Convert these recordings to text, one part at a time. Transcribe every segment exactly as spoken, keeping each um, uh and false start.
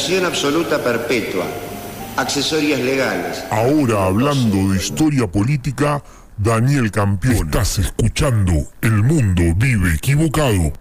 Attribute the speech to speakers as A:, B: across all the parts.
A: Absoluta perpetua, accesorias legales.
B: Ahora hablando de historia política, Daniel Campione. Estás escuchando El Mundo Vive Equivocado.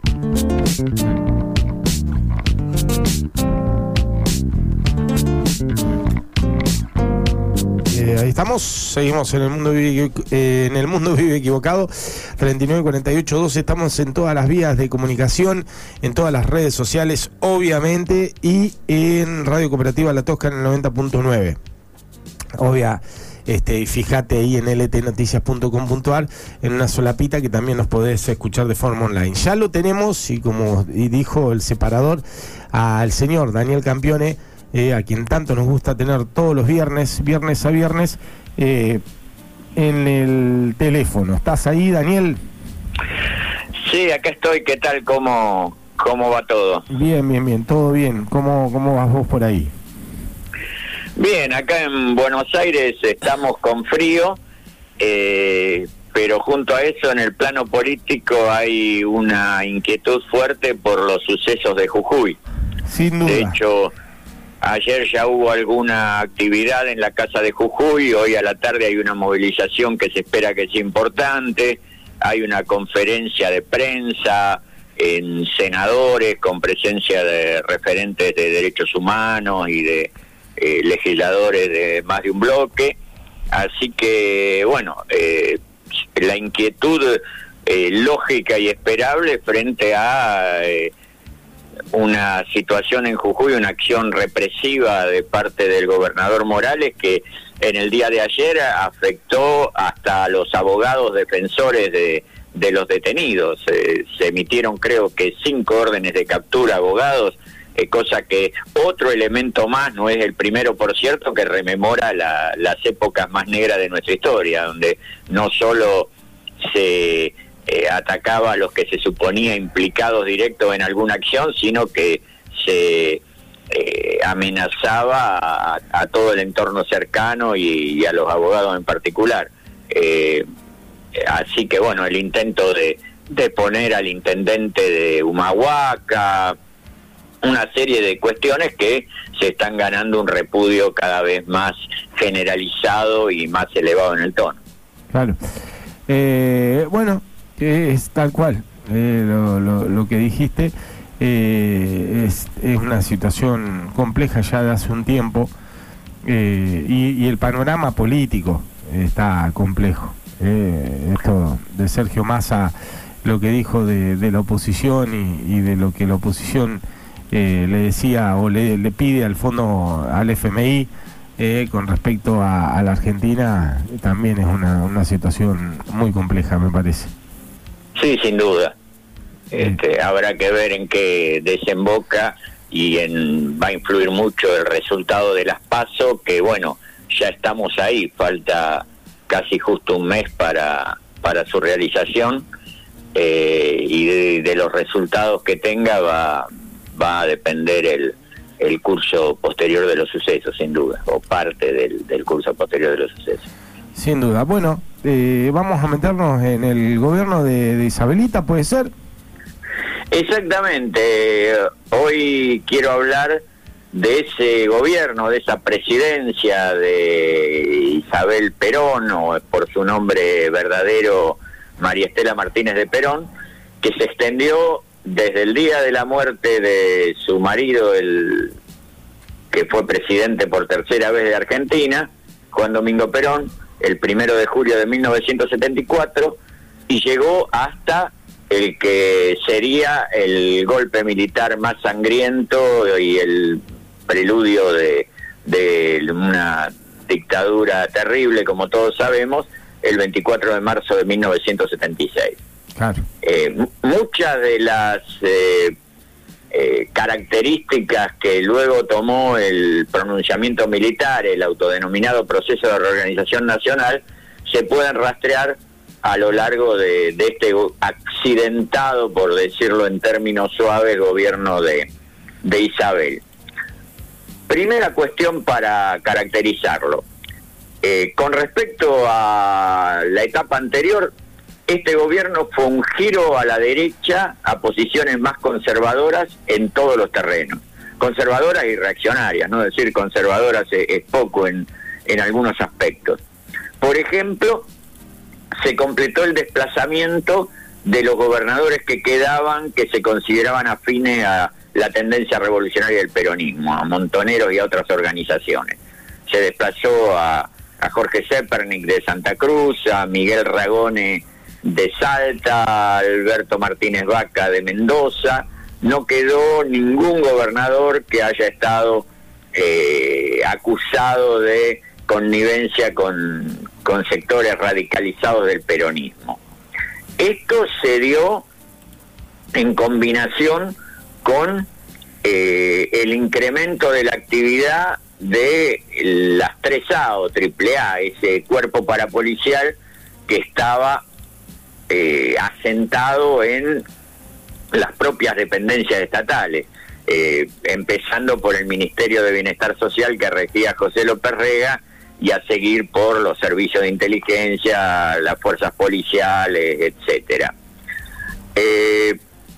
C: Eh, ahí estamos, seguimos en el mundo vive, eh, en el mundo vive equivocado. Treinta y nueve cuarenta y ocho doce. Estamos en todas las vías de comunicación, en todas las redes sociales, obviamente, y en Radio Cooperativa La Tosca en el noventa punto nueve. Obvia, este, fíjate ahí en l t noticias punto com punto a r, en una solapita que también nos podés escuchar de forma online. Ya lo tenemos, y como y dijo el separador, al señor Daniel Campione, Eh, a quien tanto nos gusta tener todos los viernes, viernes a viernes, eh, en el teléfono. ¿Estás ahí, Daniel?
D: Sí, acá estoy. ¿Qué tal? ¿Cómo, cómo va todo?
C: Bien, bien, bien, todo bien. ¿Cómo, cómo vas vos por ahí?
D: Bien, acá en Buenos Aires estamos con frío, eh, pero junto a eso, en el plano político, hay una inquietud fuerte por los sucesos de Jujuy.
C: Sin duda.
D: De hecho, ayer ya hubo alguna actividad en la Casa de Jujuy, hoy a la tarde hay una movilización que se espera que sea importante, hay una conferencia de prensa en senadores con presencia de referentes de derechos humanos y de eh, legisladores de más de un bloque, así que bueno, eh, la inquietud eh, lógica y esperable frente a Eh, una situación en Jujuy, una acción represiva de parte del gobernador Morales que en el día de ayer afectó hasta a los abogados defensores de, de los detenidos. Eh, se emitieron creo que cinco órdenes de captura, abogados, eh, cosa que otro elemento más, no es el primero por cierto, que rememora la, las épocas más negras de nuestra historia, donde no solo se Eh, atacaba a los que se suponía implicados directos en alguna acción, sino que se eh, amenazaba a, a todo el entorno cercano y, y a los abogados en particular. Eh, así que bueno, el intento de, de poner al intendente de Humahuaca, una serie de cuestiones que se están ganando un repudio cada vez más generalizado y más elevado en el tono.
C: Claro. Eh, bueno, es tal cual, eh, lo, lo, lo que dijiste, eh, es, es una situación compleja ya de hace un tiempo, eh, y, y el panorama político está complejo. Eh, esto de Sergio Massa, lo que dijo de, de la oposición y, y de lo que la oposición eh, le decía o le, le pide al fondo, al F M I, eh, con respecto a, a la Argentina, también es una, una situación muy compleja, me parece.
D: Sí, sin duda. Este, habrá que ver en qué desemboca y en va a influir mucho el resultado de las PASO, que bueno, ya estamos ahí, falta casi justo un mes para, para su realización, eh, y de, de los resultados que tenga va, va a depender el, el curso posterior de los sucesos, sin duda, o parte del, del curso posterior de los sucesos.
C: Sin duda. Bueno, eh, vamos a meternos en el gobierno de, de Isabelita, ¿puede ser?
D: Exactamente. Hoy quiero hablar de ese gobierno, de esa presidencia de Isabel Perón, o por su nombre verdadero María Estela Martínez de Perón, que se extendió desde el día de la muerte de su marido, el que fue presidente por tercera vez de Argentina, Juan Domingo Perón, el primero de julio de mil novecientos setenta y cuatro, y llegó hasta el que sería el golpe militar más sangriento y el preludio de, de una dictadura terrible, como todos sabemos, el veinticuatro de marzo de mil novecientos setenta y seis.
C: Claro.
D: Eh, muchas de las eh, eh, características que luego tomó el pronunciamiento militar, el autodenominado proceso de reorganización nacional, se pueden rastrear a lo largo de, de este accidentado, por decirlo en términos suaves, gobierno de, de Isabel. Primera cuestión para caracterizarlo. Eh, con respecto a la etapa anterior, este gobierno fue un giro a la derecha, a posiciones más conservadoras en todos los terrenos, conservadoras y reaccionarias, ¿no? Es decir, conservadoras es, es poco en, en algunos aspectos. Por ejemplo, se completó el desplazamiento de los gobernadores que quedaban, que se consideraban afines a la tendencia revolucionaria del peronismo, a Montoneros y a otras organizaciones. Se desplazó a, a Jorge Zepernik de Santa Cruz, a Miguel Ragone de Salta, a Alberto Martínez Vaca de Mendoza. No quedó ningún gobernador que haya estado eh, acusado de connivencia con, con sectores radicalizados del peronismo. Esto se dio en combinación con eh, el incremento de la actividad de las tres A o triple A, ese cuerpo parapolicial que estaba eh, asentado en las propias dependencias estatales, eh, empezando por el Ministerio de Bienestar Social que regía José López Rega, y a seguir por los servicios de inteligencia, las fuerzas policiales, etcétera. Eh,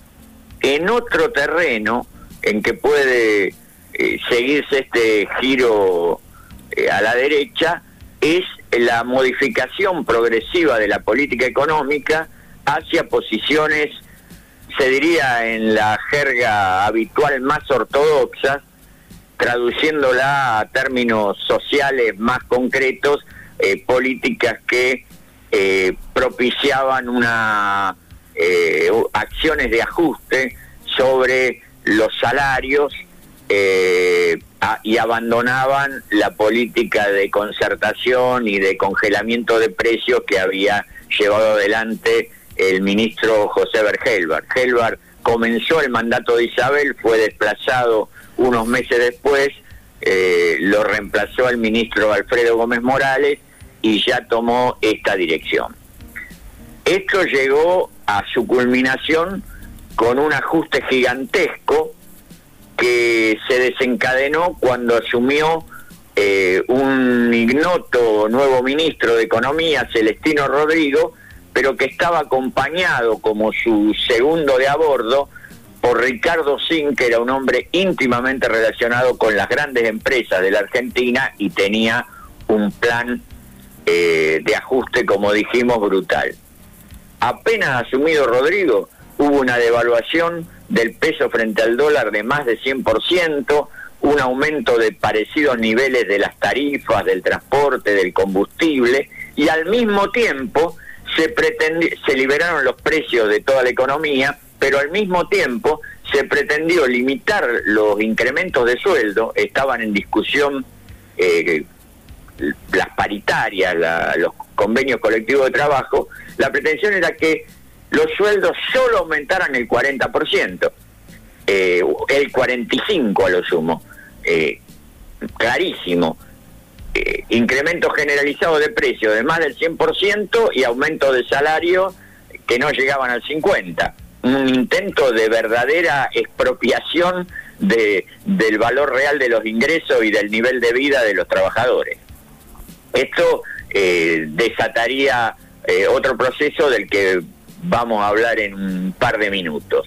D: en otro terreno en que puede eh, seguirse este giro eh, a la derecha es la modificación progresiva de la política económica hacia posiciones, se diría en la jerga habitual, más ortodoxas, traduciéndola a términos sociales más concretos, eh, políticas que eh, propiciaban una eh, acciones de ajuste sobre los salarios eh, a, y abandonaban la política de concertación y de congelamiento de precios que había llevado adelante el ministro José Bergelbar. Gelbar comenzó el mandato de Isabel, fue desplazado unos meses después, eh, lo reemplazó el ministro Alfredo Gómez Morales y ya tomó esta dirección. Esto llegó a su culminación con un ajuste gigantesco que se desencadenó cuando asumió eh, un ignoto nuevo ministro de Economía, Celestino Rodrigo, pero que estaba acompañado como su segundo de a bordo por Ricardo Sin, que era un hombre íntimamente relacionado con las grandes empresas de la Argentina y tenía un plan eh, de ajuste, como dijimos, brutal. Apenas asumido Rodrigo, hubo una devaluación del peso frente al dólar de más de cien por ciento, un aumento de parecidos niveles de las tarifas, del transporte, del combustible, y al mismo tiempo se, pretendió, se liberaron los precios de toda la economía, pero al mismo tiempo se pretendió limitar los incrementos de sueldo. Estaban en discusión eh, las paritarias, la, los convenios colectivos de trabajo. La pretensión era que los sueldos solo aumentaran el cuarenta por ciento, eh, el cuarenta y cinco por ciento a lo sumo, eh, clarísimo. Eh, incremento generalizado de precios de más del cien por ciento y aumento de salario que no llegaban al cincuenta por ciento. Un intento de verdadera expropiación de, del valor real de los ingresos y del nivel de vida de los trabajadores. Esto eh, desataría eh, otro proceso del que vamos a hablar en un par de minutos.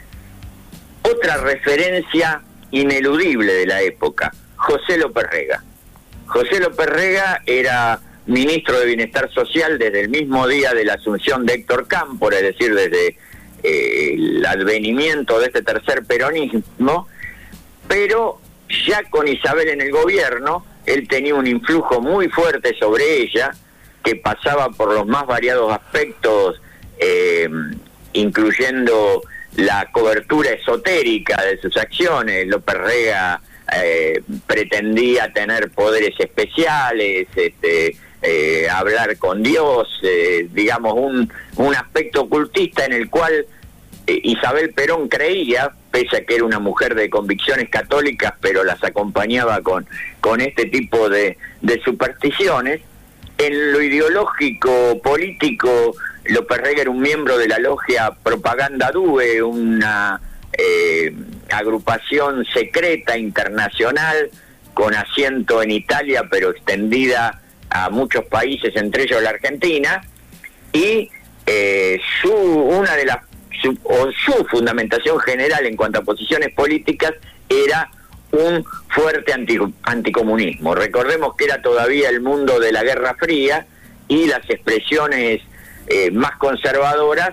D: Otra referencia ineludible de la época, José López Rega. José López Rega era ministro de Bienestar Social desde el mismo día de la asunción de Héctor Cámpora, es decir, desde eh, el advenimiento de este tercer peronismo, pero ya con Isabel en el gobierno, él tenía un influjo muy fuerte sobre ella, que pasaba por los más variados aspectos, eh, incluyendo la cobertura esotérica de sus acciones. López Rega eh, pretendía tener poderes especiales, este, eh, hablar con Dios, eh, digamos, un, un aspecto ocultista en el cual eh, Isabel Perón creía, pese a que era una mujer de convicciones católicas, pero las acompañaba con, con este tipo de, de supersticiones. En lo ideológico, político, López Rega era un miembro de la logia Propaganda Due, una eh, agrupación secreta internacional con asiento en Italia, pero extendida a muchos países, entre ellos la Argentina, y eh, su una de las su, o su fundamentación general en cuanto a posiciones políticas era un fuerte anti, anticomunismo. Recordemos que era todavía el mundo de la Guerra Fría y las expresiones eh, más conservadoras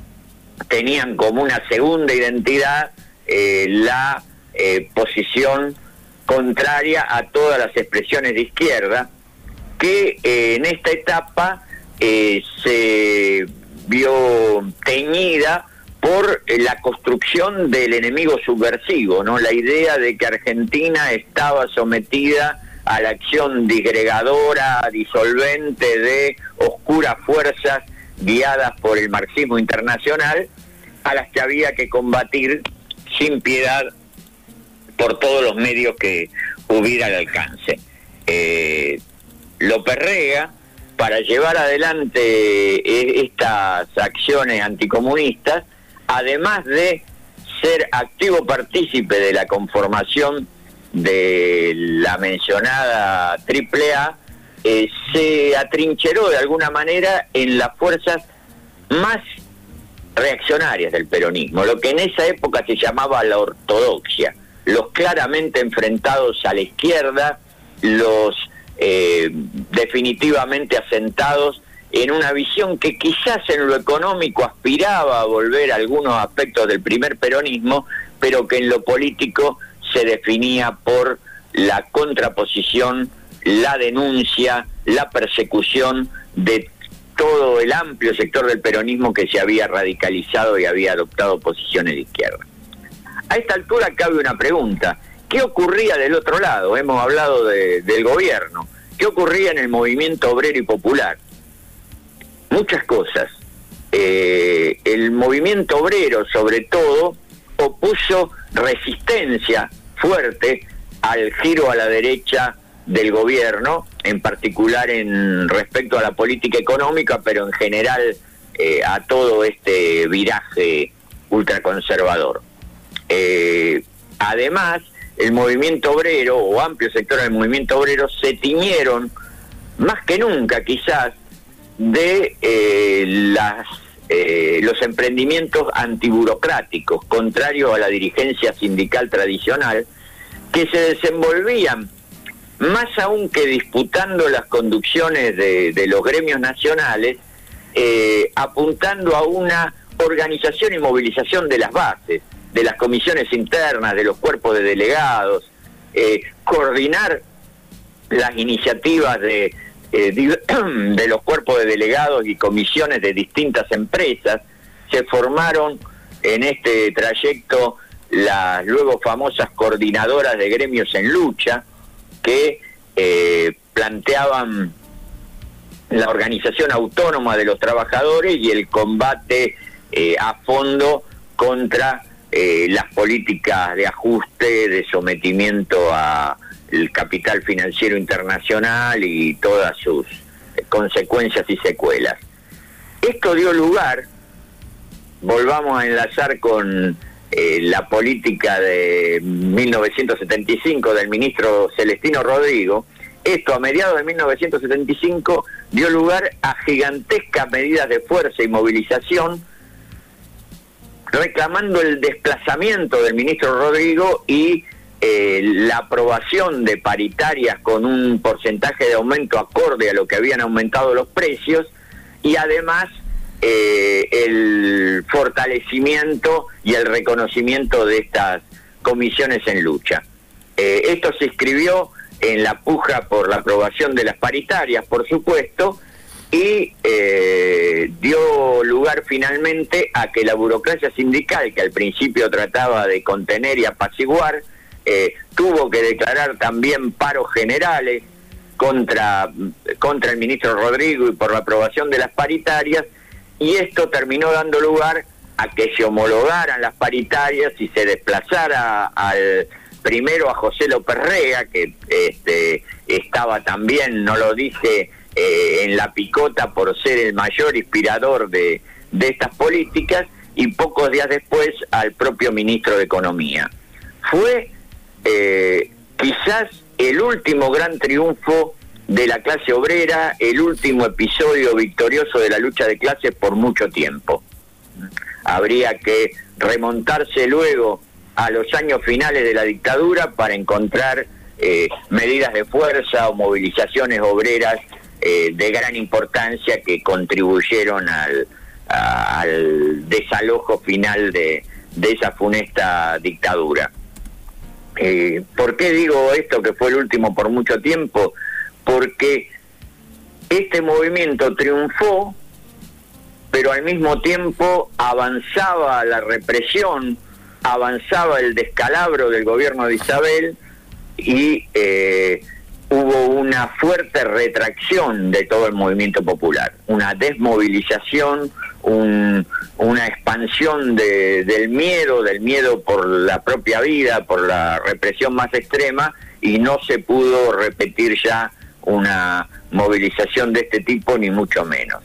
D: tenían como una segunda identidad eh, la eh, posición contraria a todas las expresiones de izquierda, que eh, en esta etapa eh, se vio teñida por la construcción del enemigo subversivo, ¿no? La idea de que Argentina estaba sometida a la acción disgregadora, disolvente de oscuras fuerzas guiadas por el marxismo internacional, a las que había que combatir sin piedad por todos los medios que hubiera al alcance. Eh, López Rega, para llevar adelante estas acciones anticomunistas, además de ser activo partícipe de la conformación de la mencionada triple A, eh, se atrincheró de alguna manera en las fuerzas más reaccionarias del peronismo, lo que en esa época se llamaba la ortodoxia, los claramente enfrentados a la izquierda, los eh, definitivamente asentados en una visión que quizás en lo económico aspiraba a volver a algunos aspectos del primer peronismo, pero que en lo político se definía por la contraposición, la denuncia, la persecución de todo el amplio sector del peronismo que se había radicalizado y había adoptado posiciones de izquierda. A esta altura cabe una pregunta: ¿qué ocurría del otro lado? Hemos hablado de, del gobierno. ¿Qué ocurría en el movimiento obrero y popular? Muchas cosas. Eh, el movimiento obrero, sobre todo, opuso resistencia fuerte al giro a la derecha del gobierno, en particular en respecto a la política económica, pero en general eh, a todo este viraje ultraconservador. Eh, además, el movimiento obrero, o amplios sectores del movimiento obrero, se tiñeron, más que nunca quizás, de eh, las, eh, los emprendimientos antiburocráticos, contrarios a la dirigencia sindical tradicional, que se desenvolvían, más aún que disputando las conducciones de, de los gremios nacionales, eh, apuntando a una organización y movilización de las bases, de las comisiones internas, de los cuerpos de delegados, eh, coordinar las iniciativas de de los cuerpos de delegados y comisiones de distintas empresas. Se formaron en este trayecto las luego famosas coordinadoras de gremios en lucha, que eh, planteaban la organización autónoma de los trabajadores y el combate eh, a fondo contra eh, las políticas de ajuste, de sometimiento a el capital financiero internacional y todas sus consecuencias y secuelas. Esto dio lugar, volvamos a enlazar con eh, la política de mil novecientos setenta y cinco del ministro Celestino Rodrigo. Esto a mediados de mil novecientos setenta y cinco dio lugar a gigantescas medidas de fuerza y movilización, reclamando el desplazamiento del ministro Rodrigo y Eh, la aprobación de paritarias con un porcentaje de aumento acorde a lo que habían aumentado los precios, y además eh, el fortalecimiento y el reconocimiento de estas comisiones en lucha. Eh, esto se inscribió en la puja por la aprobación de las paritarias, por supuesto, y eh, dio lugar finalmente a que la burocracia sindical, que al principio trataba de contener y apaciguar, Eh, tuvo que declarar también paros generales contra, contra el ministro Rodrigo y por la aprobación de las paritarias, y esto terminó dando lugar a que se homologaran las paritarias y se desplazara al primero a José López Rega, que este, estaba también, no lo dije, eh, en la picota por ser el mayor inspirador de, de estas políticas, y pocos días después al propio ministro de Economía. Fue Eh, quizás el último gran triunfo de la clase obrera, el último episodio victorioso de la lucha de clases por mucho tiempo. Habría que remontarse luego a los años finales de la dictadura para encontrar eh, medidas de fuerza o movilizaciones obreras eh, de gran importancia que contribuyeron al, a, al desalojo final de, de esa funesta dictadura. Eh, ¿Por qué digo esto, que fue el último por mucho tiempo? Porque este movimiento triunfó, pero al mismo tiempo avanzaba la represión, avanzaba el descalabro del gobierno de Isabel y eh, hubo una fuerte retracción de todo el movimiento popular, una desmovilización, un, una expansión de, del miedo, del miedo por la propia vida, por la represión más extrema, y no se pudo repetir ya una movilización de este tipo, ni mucho menos.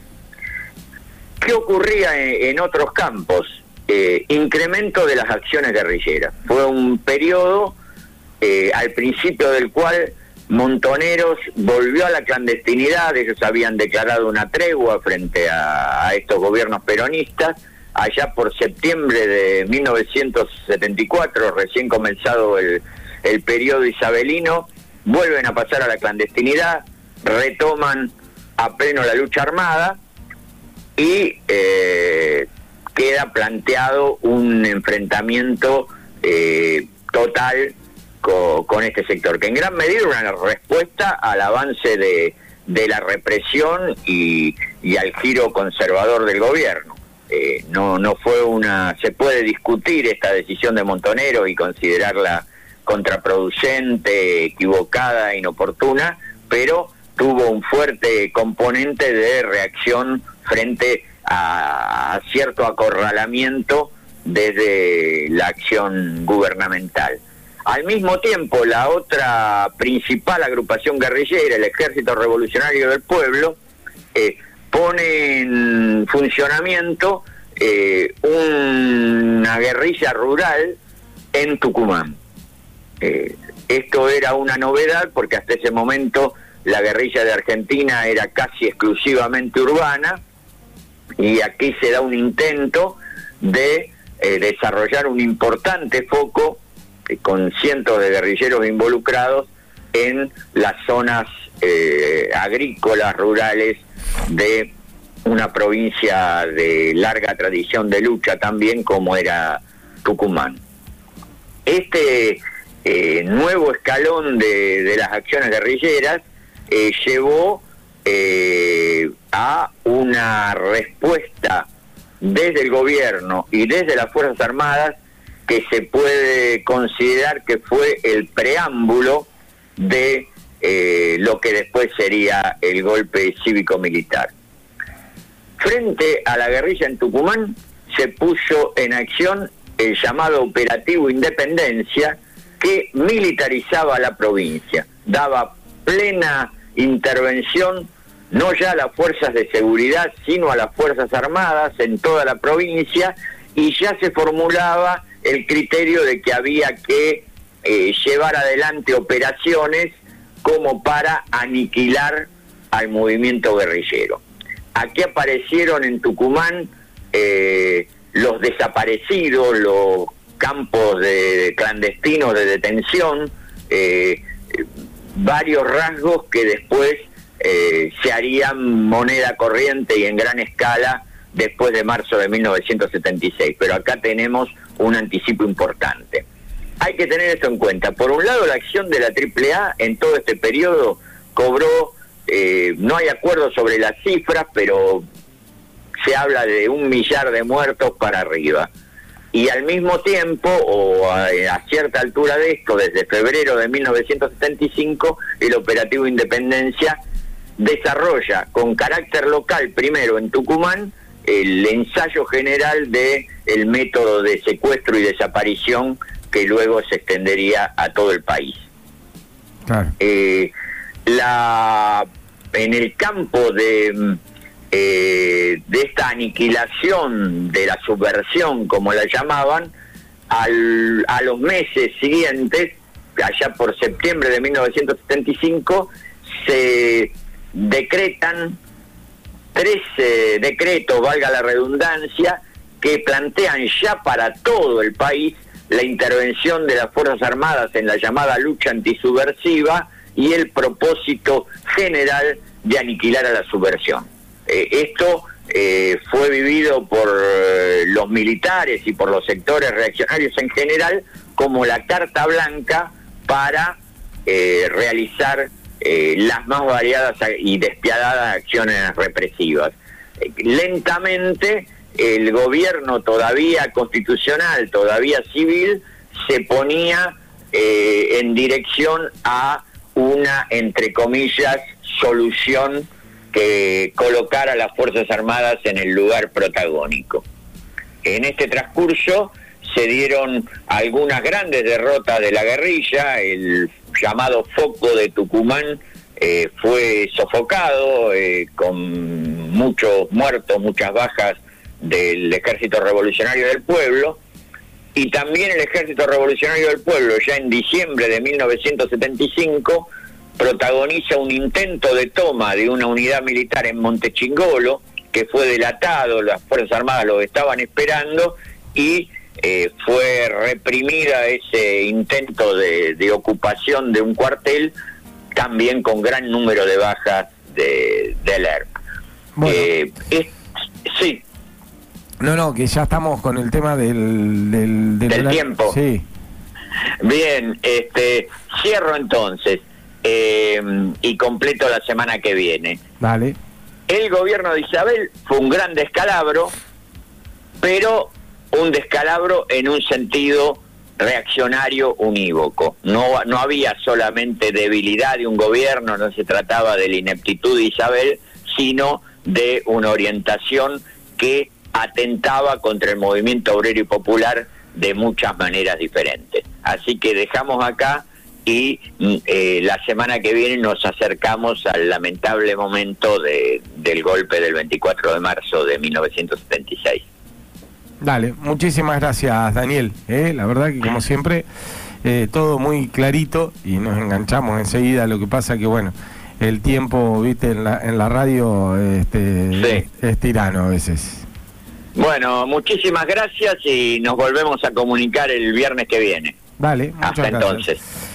D: ¿Qué ocurría en, en otros campos? Eh, incremento de las acciones guerrilleras. Fue un periodo eh, al principio del cual Montoneros volvió a la clandestinidad. Ellos habían declarado una tregua frente a, a estos gobiernos peronistas. Allá por septiembre de mil novecientos setenta y cuatro, recién comenzado el, el periodo isabelino, vuelven a pasar a la clandestinidad, retoman a pleno la lucha armada y eh, queda planteado un enfrentamiento eh, total co, con este sector, que en gran medida era una respuesta al avance de, de la represión y, y al giro conservador del gobierno. Eh, no, no fue una... Se puede discutir esta decisión de Montonero y considerarla contraproducente, equivocada, inoportuna, pero tuvo un fuerte componente de reacción frente a, a cierto acorralamiento desde la acción gubernamental. Al mismo tiempo, la otra principal agrupación guerrillera, el Ejército Revolucionario del Pueblo, eh, pone en funcionamiento eh, una guerrilla rural en Tucumán. Eh, esto era una novedad porque hasta ese momento la guerrilla de Argentina era casi exclusivamente urbana, y aquí se da un intento de eh, desarrollar un importante foco eh, con cientos de guerrilleros involucrados en las zonas eh, agrícolas, rurales de una provincia de larga tradición de lucha también como era Tucumán. Este eh, nuevo escalón de, de las acciones guerrilleras eh, llevó eh, a una respuesta desde el gobierno y desde las Fuerzas Armadas que se puede considerar que fue el preámbulo de eh, lo que después sería el golpe cívico-militar. Frente a la guerrilla en Tucumán se puso en acción el llamado Operativo Independencia, que militarizaba la provincia, daba plena intervención no ya a las fuerzas de seguridad, sino a las Fuerzas Armadas en toda la provincia, y ya se formulaba el criterio de que había que eh, llevar adelante operaciones como para aniquilar al movimiento guerrillero. Aquí aparecieron en Tucumán eh, los desaparecidos, los campos de, de clandestinos de detención, eh, varios rasgos que después eh, se harían moneda corriente y en gran escala después de marzo de mil novecientos setenta y seis. Pero acá tenemos un anticipo importante. Hay que tener esto en cuenta. Por un lado, la acción de la triple A en todo este periodo cobró, eh, no hay acuerdo sobre las cifras, pero se habla de un millar de muertos para arriba. Y al mismo tiempo, o a, a cierta altura de esto, desde febrero de mil novecientos setenta y cinco, el Operativo Independencia desarrolla con carácter local, primero en Tucumán, el ensayo general de el método de secuestro y desaparición que luego se extendería a todo el país. Claro. Eh, la, en el campo de, eh, de esta aniquilación de la subversión, como la llamaban, al, a los meses siguientes, allá por septiembre de mil novecientos setenta y cinco, se decretan trece decretos, valga la redundancia, que plantean ya para todo el país la intervención de las Fuerzas Armadas en la llamada lucha antisubversiva y el propósito general de aniquilar a la subversión. Eh, esto eh, fue vivido por eh, los militares y por los sectores reaccionarios en general como la carta blanca para eh, realizar eh, las más variadas y despiadadas acciones represivas. Eh, lentamente el gobierno todavía constitucional, todavía civil, se ponía eh, en dirección a una, entre comillas, solución que colocara a las Fuerzas Armadas en el lugar protagónico. En este transcurso se dieron algunas grandes derrotas de la guerrilla. El llamado Foco de Tucumán eh, fue sofocado eh, con muchos muertos, muchas bajas del Ejército Revolucionario del Pueblo, y también el Ejército Revolucionario del Pueblo, ya en diciembre de mil novecientos setenta y cinco, protagoniza un intento de toma de una unidad militar en Montechingolo, que fue delatado, las Fuerzas Armadas lo estaban esperando, y eh, fue reprimida ese intento de, de ocupación de un cuartel, también con gran número de bajas de, del E R P. Bueno. Eh, es, sí.
C: No, no, que ya estamos con el tema del... Del, del,
D: del
C: la...
D: tiempo.
C: Sí.
D: Bien, este, cierro entonces eh, y completo la semana que viene.
C: Vale.
D: El gobierno de Isabel fue un gran descalabro, pero un descalabro en un sentido reaccionario unívoco. No, no había solamente debilidad de un gobierno, no se trataba de la ineptitud de Isabel, sino de una orientación que atentaba contra el movimiento obrero y popular de muchas maneras diferentes. Así que dejamos acá y eh, la semana que viene nos acercamos al lamentable momento de, del golpe del veinticuatro de marzo de mil novecientos setenta y seis.
C: Dale, muchísimas gracias, Daniel. ¿eh? La verdad que como siempre, eh, todo muy clarito y nos enganchamos enseguida. Lo que pasa que, bueno, el tiempo, viste, en la, en la radio este, sí. es tirano a veces.
D: Bueno, muchísimas gracias y nos volvemos a comunicar el viernes que viene.
C: Vale, muchas
D: Hasta
C: gracias.
D: entonces.